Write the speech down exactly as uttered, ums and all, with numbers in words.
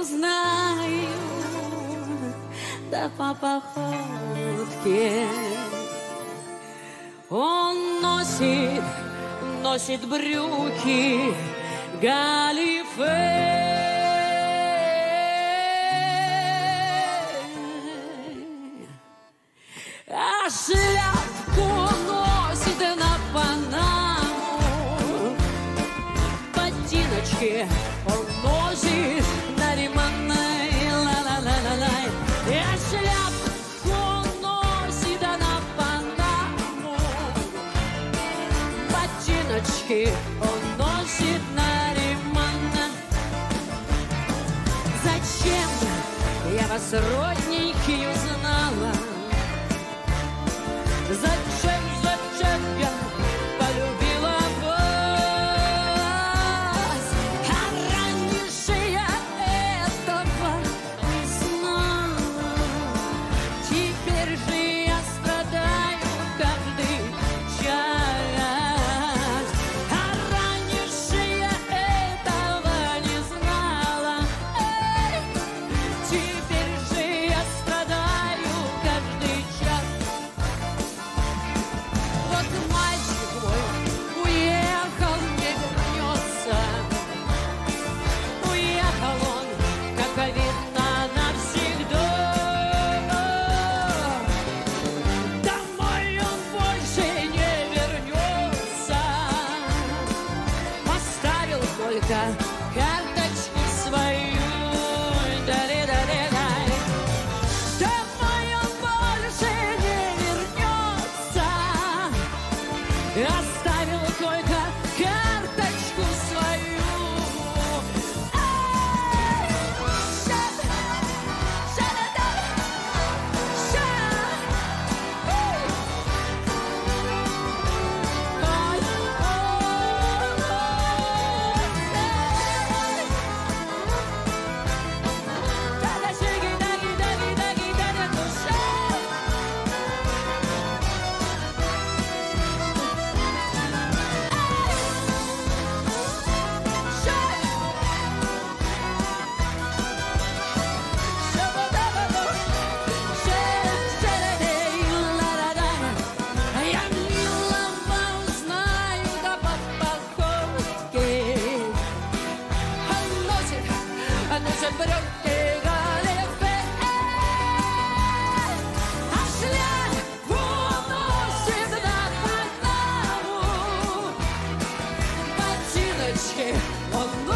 узнаю, да по походке. Он носит, носит брюки галифе. А шляпку носит на Панаму, ботиночки он носит на Риманай, ла-ла-ла-ла-лай. А шляпку носит на Панаму, ботиночки он носит на Риманай. Зачем я вас, родненький, узнала? Зачем, зачем я полюбила вас? А раньше я этого не знала. Теперь же я страдаю каждый час. А раньше я этого не знала. Эй, теперь же я страдаю каждый час. Вот мальчик мой уехал, не вернется. Уехал он, как видно, навсегда. Домой он больше не вернется. Оставил только карточку свою. Да-ре-да-ре-дай. Домой он больше не вернется. Оставил только карточку свою. Эй, ша, ша-да-да, ша. Ой. Ой, ой, да-да-шиги-даги-даги-даги-даги, душа. Я милого узнаю, да по походке. Он носит, он носит брюки галифе. А шляпу носит на Панаму, ботиночки он